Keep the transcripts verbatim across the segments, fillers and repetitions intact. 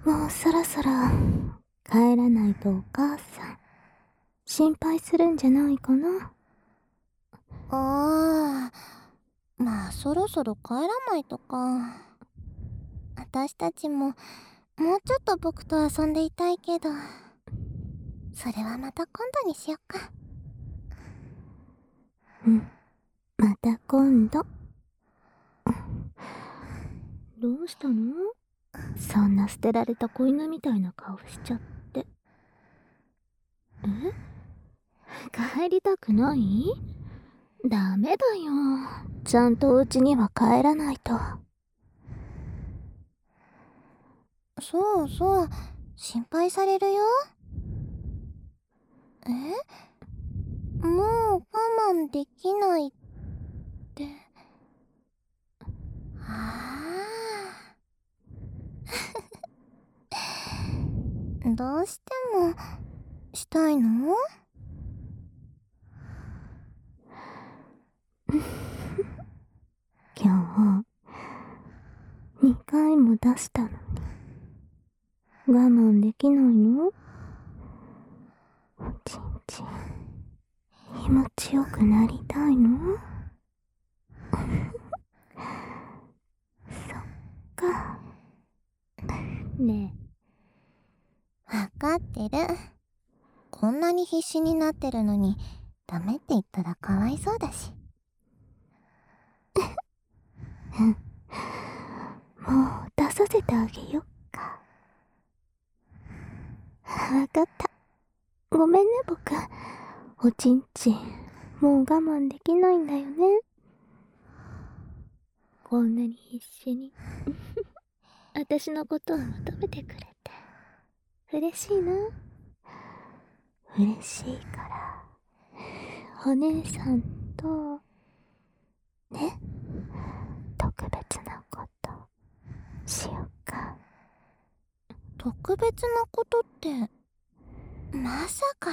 もうそろそろ帰らないとお母さん心配するんじゃないかな。 ああ、まあそろそろ帰らないとか。私たちももうちょっと僕と遊んでいたいけど、それはまた今度にしよっか。 うん、また今度。どうしたの？そんな捨てられた子犬みたいな顔しちゃって。え？帰りたくない？ダメだよ。ちゃんとお家には帰らないと。 そうそう、心配されるよ。え？もう我慢できないって。はあ。どうしてもしたいの？ 今日にかいも出したのに我慢できないの？おちんちん気持ちよくなりたいの？そっか。ねわかってる。こんなに必死になってるのにダメって言ったらかわいそうだし。 え、もう出させてあげよっか。わかった。ごめんね僕。おちんちんもう我慢できないんだよね。こんなに必死に私のことを求めてくれて嬉しいな。嬉しいからお姉さんとね、特別なことしようか。 特別なことって、まさか。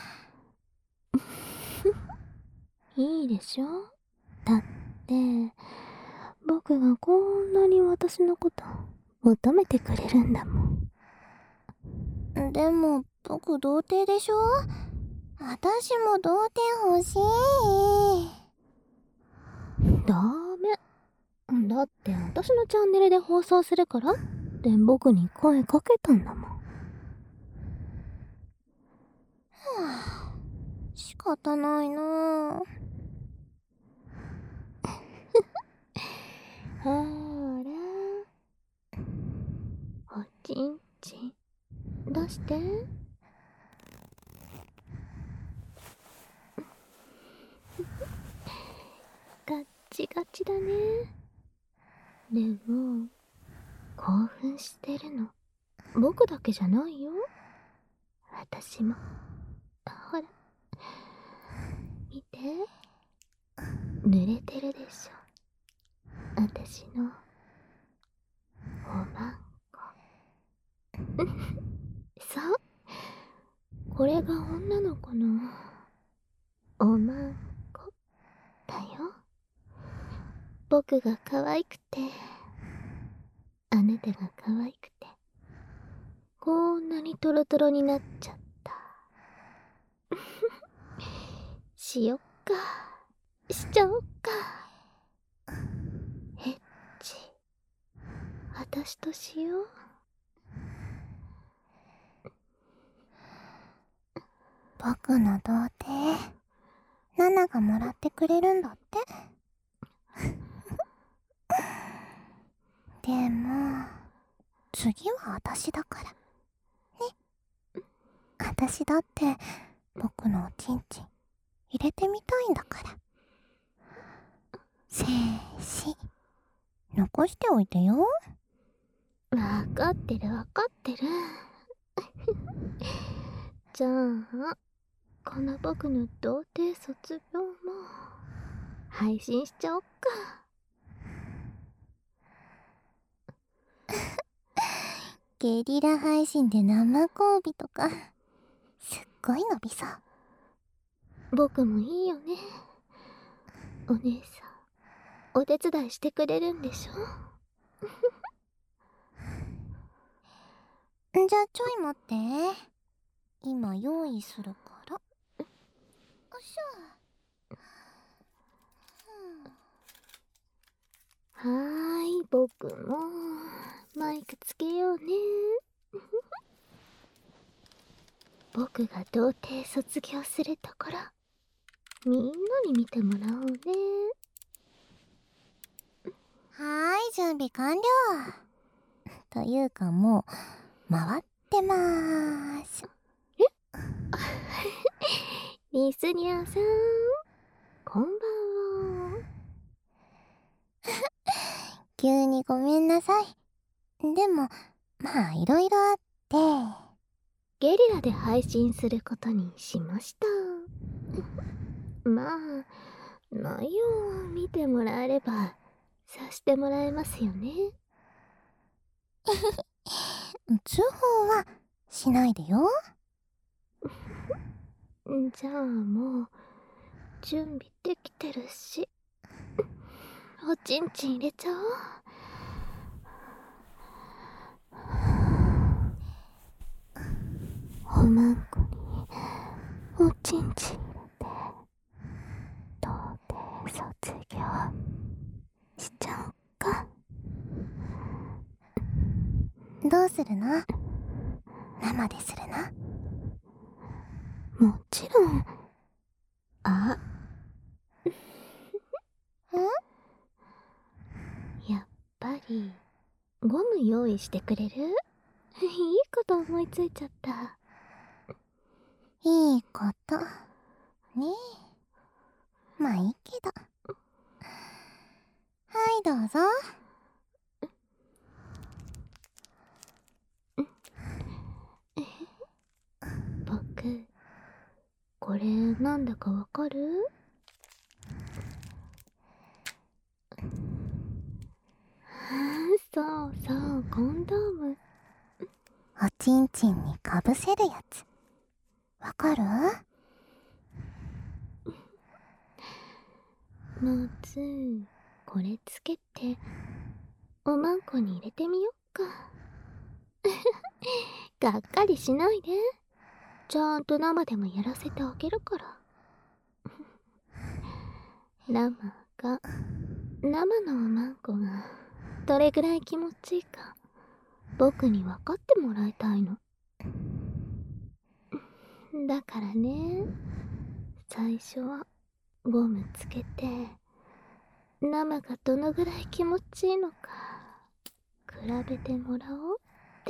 いいでしょ？だって僕がこんなに私のこと求めてくれるんだもん。 でも僕童貞でしょ？私も童貞欲しい。 ダメ。だって私のチャンネルで放送するからって僕に声かけたんだもん。 はあ、仕方ないなぁ。 ほーらおちんちん出して。ガッチガチだね。でも興奮してるの僕だけじゃないよ。私も。ほら見て、濡れてるでしょ私のおまんこ。そうこれが女の子のおまんこだよ。僕が可愛くてあなたが可愛くてこんなにトロトロになっちゃった。しよっか。しちゃおっか。エッチ私としよう。 僕の童貞、ナナがもらってくれるんだって。でも次は私だからね。私だって僕のおちんちん入れてみたいんだから。静止残しておいてよ。 わかってるわかってる。じゃあこの僕の童貞卒業も配信しちゃおっか。 ゲリラ配信で生交尾とかすっごい伸びそう。 僕もいいよね。お姉さんお手伝いしてくれるんでしょ？ じゃあちょい待って。今用意するから。よいしょ。 はーい、僕もマイクつけようね。僕が童貞卒業するところ、みんなに見てもらおうね。 はーい、準備完了。というかもう回ってまーす。 えリスニャーさん、こんばんは。 急にごめんなさい。でもまあいろいろあって。 ゲリラで配信することにしました。まあ内容を見てもらえればさしてもらえますよね。 通報はしないでよ。 じゃあもう準備できてるし、おちんちん入れちゃおう。おまんこにおちんちん入れて童貞卒業しちゃおうか。 どうするの？生でするの？もちろん。あん？ やっぱりゴム用意してくれる？いいこと思いついちゃった。 いいことねえ。まあいいけど。はいどうぞ。 僕これなんだかわかる？そうそうコンドーム。 おちんちんにかぶせるやつわかる？ まずこれつけておまんこに入れてみよっか。がっかりしないで、ちゃんと生でもやらせてあげるから。生が生のおまんこがどれぐらい気持ちいいか僕に分かってもらいたいの。だからね、最初はゴムつけて生がどのぐらい気持ちいいのか比べてもらおうって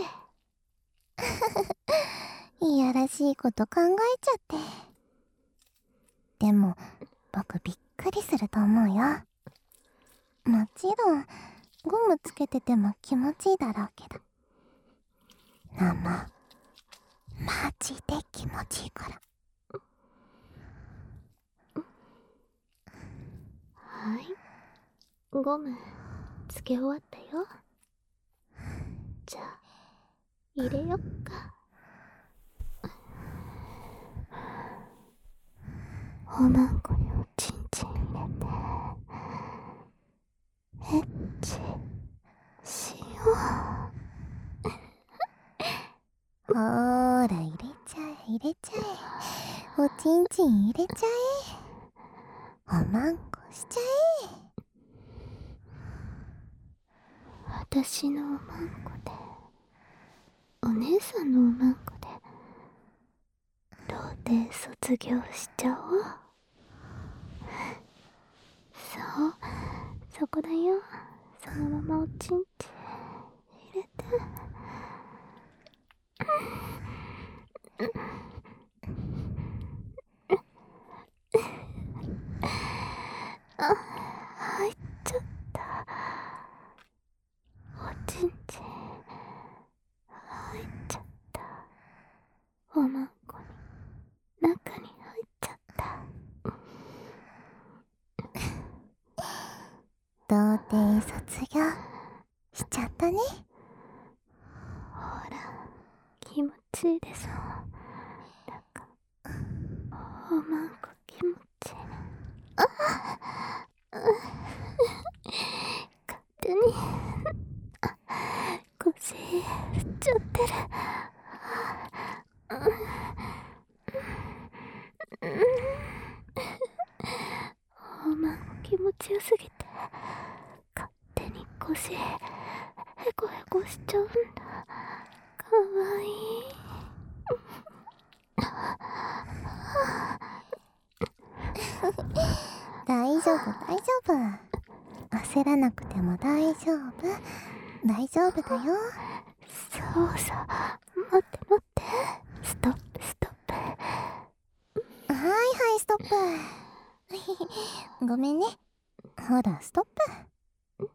いやらしいこと考えちゃって。でも僕びっくりすると思うよ。もちろんゴムつけてても気持ちいいだろうけど、生マジで気持ちいいから。 はい、ゴムつけ終わったよ。じゃあ入れよっか。おまんこにおちんちん入れてエッチしよほーら入れちゃえ入れちゃえ。おちんちん入れちゃえ。おまんこしちゃえ。 私のおまんこでお姉さんのおまんこで童貞卒業しちゃおう。そうそこだよ。そのままおちんちん入れてあ、入っちゃった。おちんちん入っちゃった。おまんこに中に入っちゃった。 童貞卒業しちゃったね。 ほら気持ちいいでしょ。なんかおまんこ気持ちいい。あっ勝手に腰振っちゃってる。 まんこ気持ちよすぎて勝手に腰へこへこしちゃうんだ。かわいい。 大丈夫大丈夫、焦らなくても大丈夫大丈夫だよ。 そうさ、待って待って、ストップストップ。 はいはいストップごめんね。ほらストップ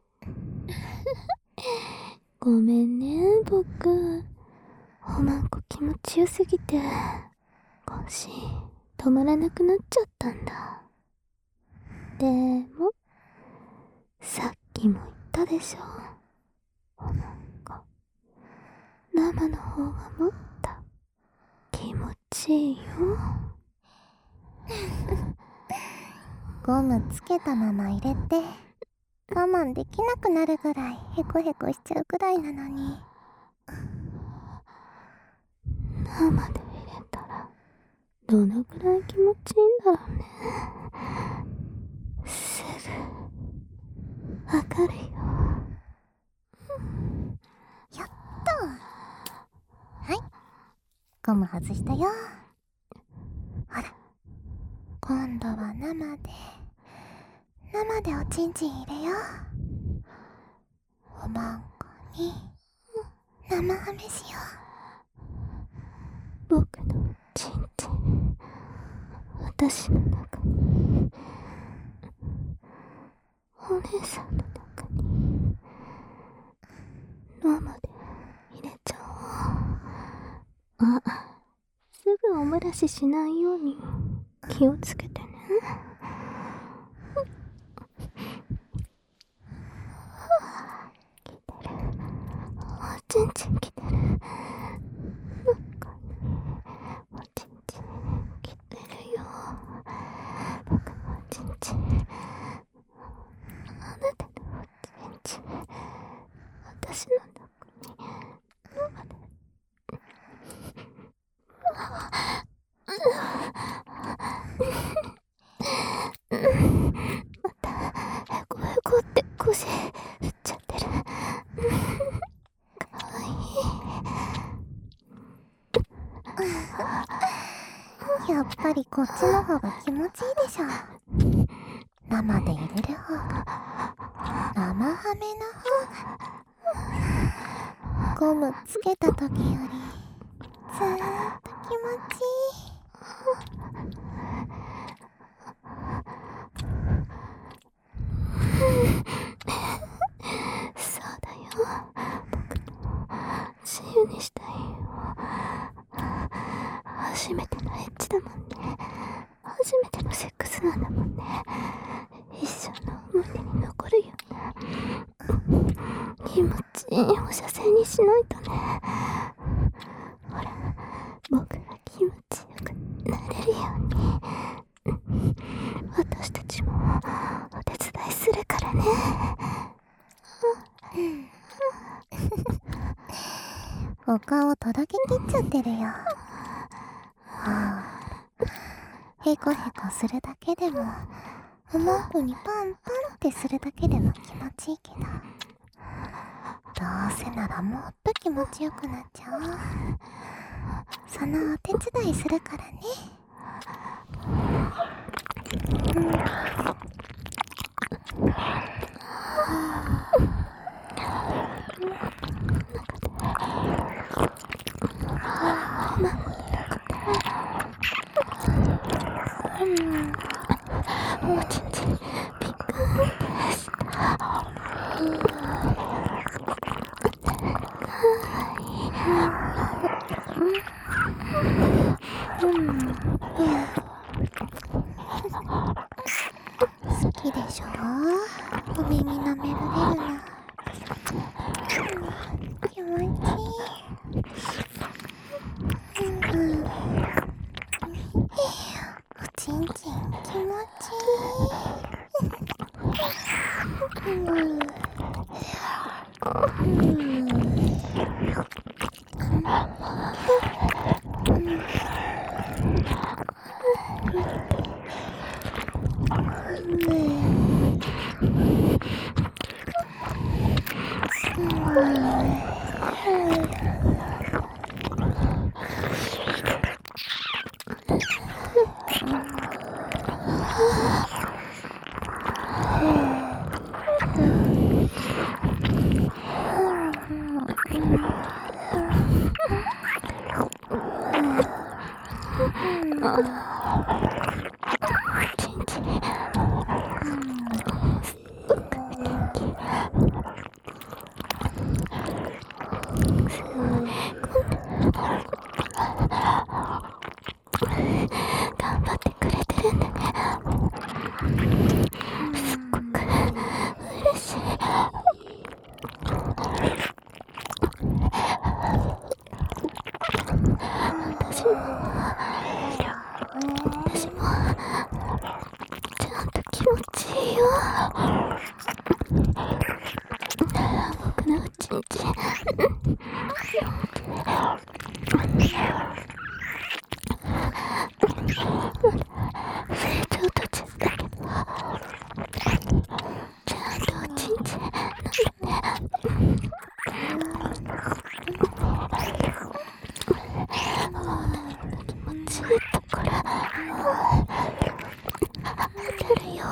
ごめんね、僕。おまんこ気持ちよすぎて腰止まらなくなっちゃったんだ。でもさっきも言ったでしょ、おまんこ生の方がもっと気持ちいいよ。 ゴムつけたまま入れて我慢できなくなるぐらいヘコヘコしちゃうくらいなのに。 生で入れたらどのくらい気持ちいいんだろうね。すぐわかるよ。 やっと。はい、ゴム外したよ。ほら今度は生で生でおちんちん入れよう。おまんこに生ハメしよう。僕のちんちん、私の中に、お姉さんの中に生で入れちゃおう。あ、すぐお漏らししないように気をつけてね。来てる、おちんちん来てる。中におちんちん来てるよ。僕のおちんちん、あなたのおちんちん、私の中に生で。またヘコヘコって腰振っちゃってる。かわいう。やっぱりこっちの方が気持ちいいでしょ。生で入れる方が、生ハメの方がゴムつけた時よりずーっと気持ちいい。 そうだよ、僕も自由にしたいよ。初めてのエッチだもんね。初めてのセックスなんだもんね。一生の思い出に残るような気持ちいいお射精にしないとね。ほら、僕が気持ちよくなれるように私たちもお手伝いするからね。 お顔とろけきっちゃってるよ。ヘコヘコするだけでも、おまんこにパンパンってするだけでも気持ちいいけど、どうせならもっと気持ちよくなっちゃおう。そのお手伝いするからね。 おちんちんピッカーです。 好きでしょ、お耳舐められるの。気持ちいい。おちんちん気持ちいい。うん頑張ってくれてるんだね。すっごく嬉しい。私も私もちゃんと気持ちいいよ。僕のうちんち成長途中だけどちゃんとおちんちなんだね。気持ちいいところ当たるよ。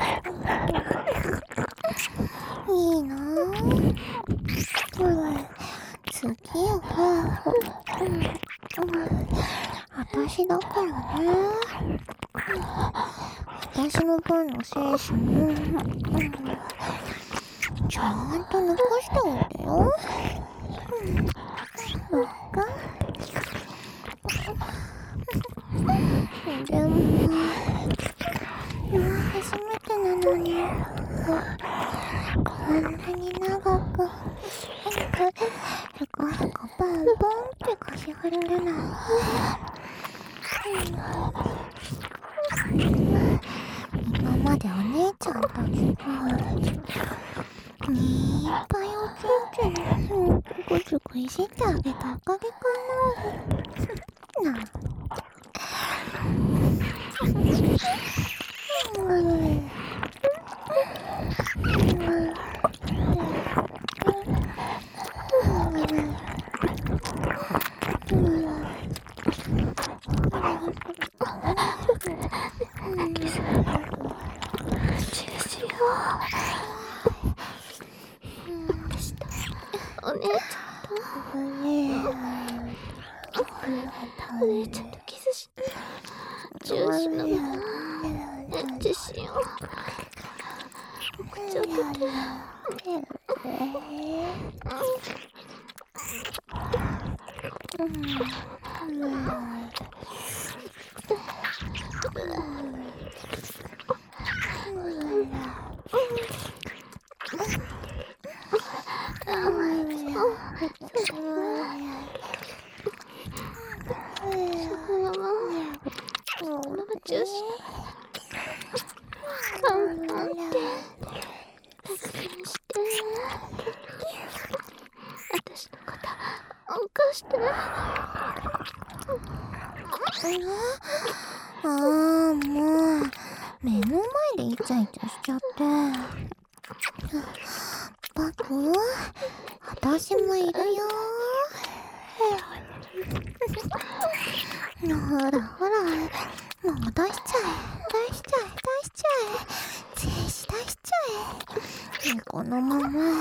いいなぁ。次は私だからね。私の分の精子もちゃんと残しておいてよ。そっか。でも初めてなのにこんなに長くへこへこポンポンって腰振れるなんて。今までお姉ちゃんたちがいっぱいおちんちんぐずぐいじってあげたおかげかな。なお姉ちゃんとお姉ちゃんとキスしてジュース飲むな。エッチしよう。お口開けて。ジュースカンカンって助けにして私のことおかして。 ああ、もう目の前でイチャイチャしちゃって。バク、私もいるよ。ほらほら、もう出しちゃえ出しちゃえ出しちゃえ、精子出しちゃえ。このまま中に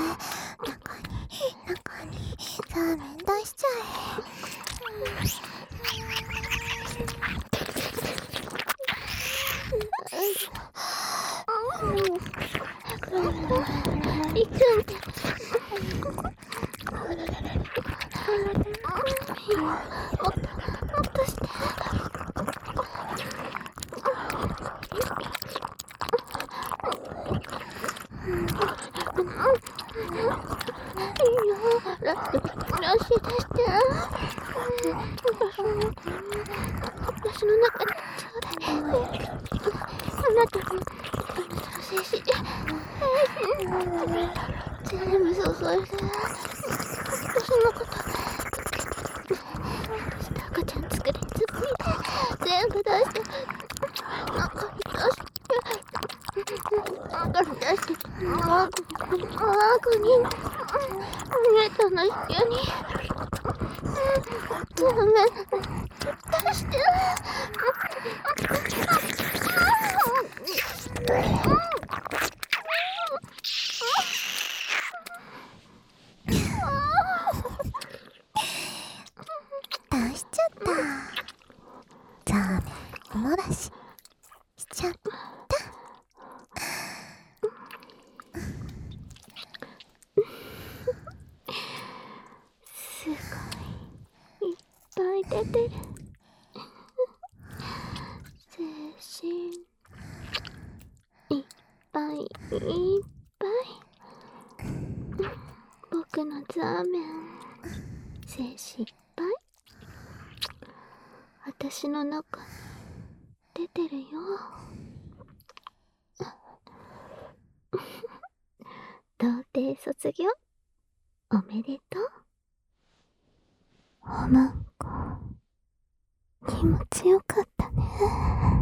中にラーメン出しちゃえ。いくんでもっともっとして。いいよ、ラッシュ出して。私の中にちょうだい。あなたのあなたの精子で全部注いで。私のこと赤ちゃん作り作り全部出して中に出して。 出してたのは、あーくに、寝たの一緒に。ダメ、出して。 出しちゃった。ザーメンおもらししちゃった。 すごい、いっぱい出てる。精神いっぱいいっぱい。僕のザーメン精子いっぱい私の中に出てるよ。童貞卒業おめでとう。なんか気持ちよかったね。